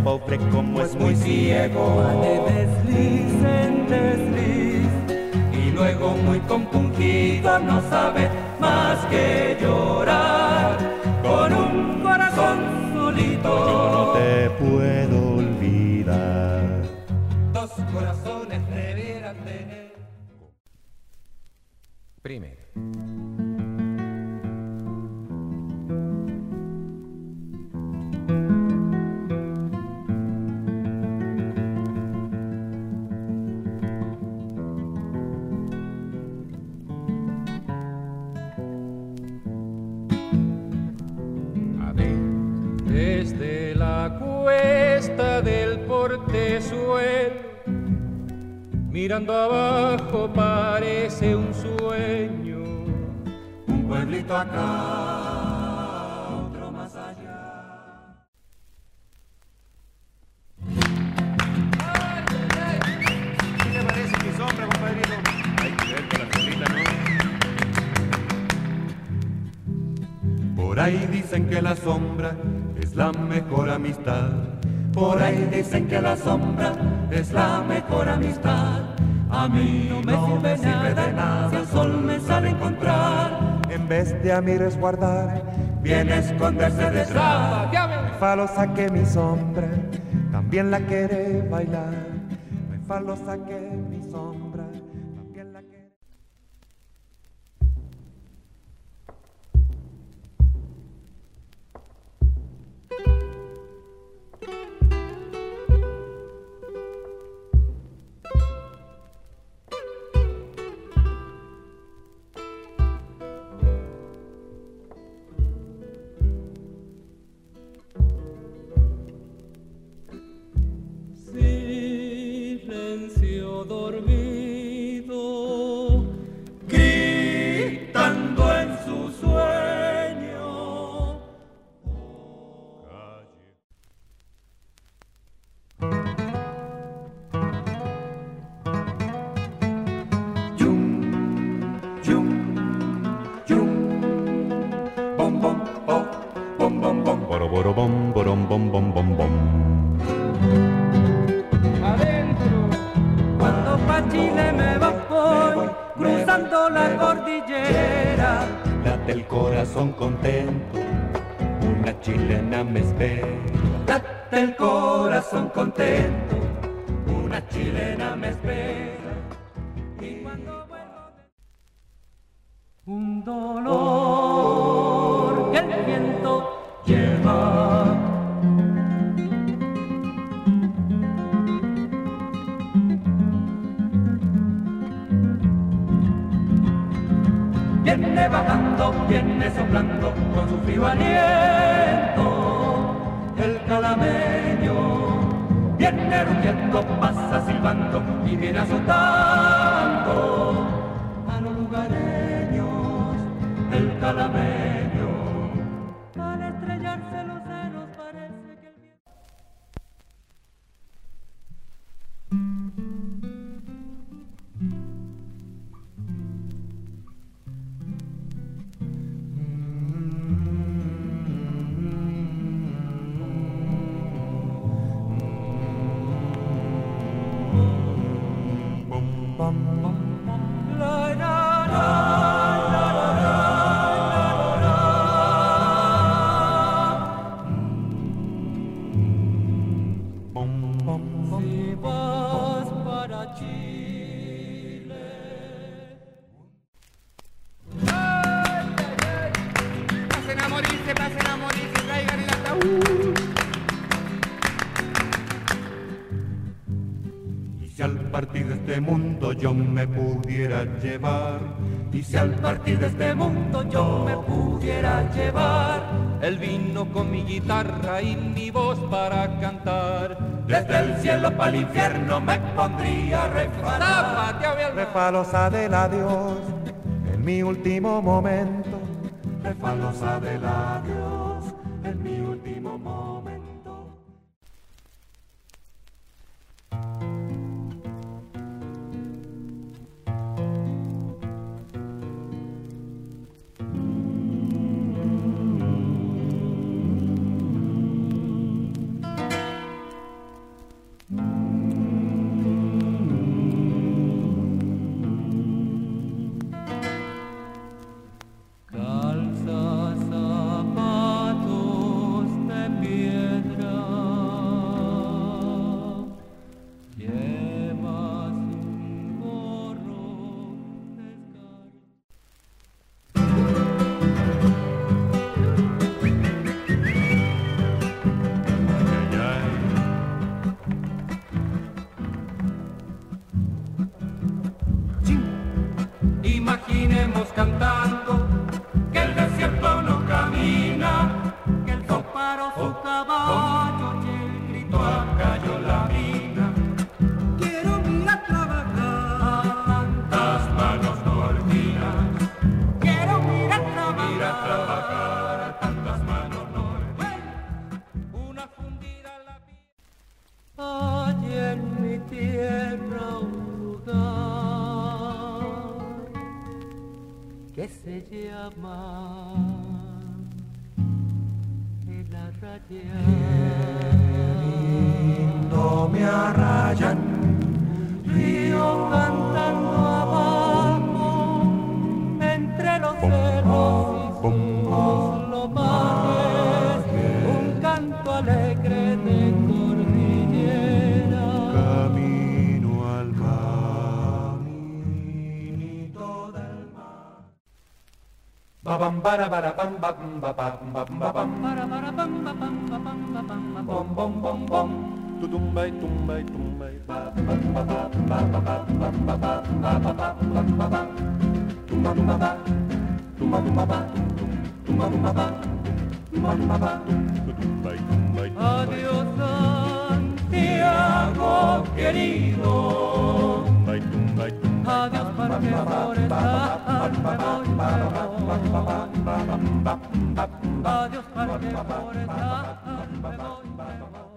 pobre como es muy ciego. Va de desliz en desliz y luego muy compungido no sabe más que llorar con un corazón solito. Yo no te puedo olvidar. Dos corazones debieran tener. Primero. Desde la cuesta del Portezuelo, mirando abajo parece un sueño. Un pueblito acá, otro más allá. ¿Qué te parece mi sombra, compadrito? Hay que ver con la sombrita, ¿no? Por ahí dicen que la sombra es la mejor amistad. Por ahí dicen que la sombra es la mejor amistad. A mí no me sirve de nada si el sol me sale a encontrar. En vez de a mí resguardar, Viene a esconderse detrás. me falo saqué mi sombra, también la quiere bailar. Me falo saqué mi sombra, también la quiere. Silencio dormido, Gritando en su sueño. Yum, yum, yum. Bom, bom, oh, bom, bom, bom. Boro, boro, bom, borom, bom, bom, bom, bom. adentro. Cuando pa' Chile me voy, cruzando la cordillera, Late el corazón contento, una chilena me espera. late el corazón contento, una chilena me espera. Y cuando vuelvo un dolor que el viento lleva. Viene bajando, viene soplando con su frío aliento. El calameño viene rugiendo, pasa silbando y viene asustando a los lugareños. El calameño, al estrellarse los ceros parece que el viento. Si vas para Chile. Pasen a morirse, traigan el ataúd. Y si al partir de este mundo yo me pudiera llevar, y si al partir de este mundo yo me pudiera llevar, Él vino con mi guitarra y mi voz para cantar. desde el cielo para el infierno me pondría a refalar. ¡Tápate, Abel! Refalosa del adiós, en mi último momento. Refalosa del adiós en mi último momento. caballo y el grito a Cayo la mina. Quiero mirar trabajar Tantas manos nortinas. quiero mirar Mira trabajar trabajar a tantas manos nortinas. Una fundida la vida. hay en mi tierra un lugar que se llama el Arrayán. No me arrayan, Río cantando abajo entre los cerros y sus lomajes, un canto alegre de cordillera. camino al mar, caminito del mar. Babam bara bara bam bam babam bam babam Para para pam pam pam pam pam pam pam. bom bom bom bom. Tutumbay tumbay tumbay bam bam babam bam babam bam babam bam babam bam babam. Tumba tumba ba, tumba tumba ba, tumba tumba ba, tumba tumba ba. Tutumbay tumbay. Adiós Santiago querido, Tumbay tumbay tumbay. adiós Parque Forestal, me voy, me voy. Adiós Parque Forestal, me voy, me voy.